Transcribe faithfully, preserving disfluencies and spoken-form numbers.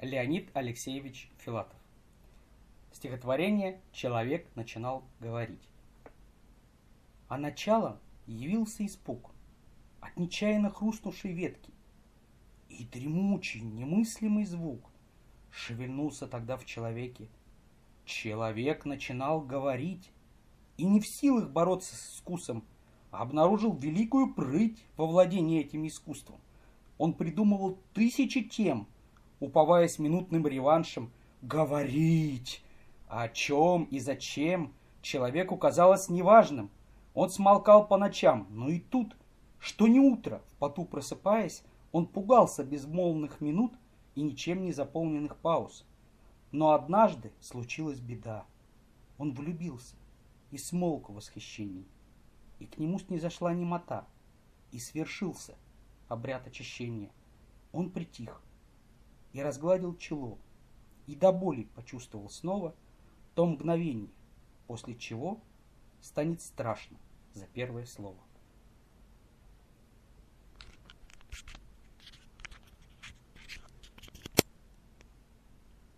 Леонид Алексеевич Филатов. Стихотворение «Человек начинал говорить». А началом явился испуг от нечаянно хрустнувшей ветки, и дремучий, немыслимый звук шевельнулся тогда в человеке. Человек начинал говорить, и не в силах бороться с искусом, а обнаружил великую прыть во владении этим искусством. Он придумывал тысячи тем, уповаясь минутным реваншем говорить. А о чем и зачем человеку казалось неважным. Он смолкал по ночам, но и тут, что не утро, в поту просыпаясь, он пугался безмолвных минут и ничем не заполненных пауз. Но однажды случилась беда. Он влюбился и смолк в восхищении. И к нему снизошла немота, и свершился обряд очищения. Он притих и разгладил чело, и до боли почувствовал снова то мгновение, после чего станет страшно за первое слово.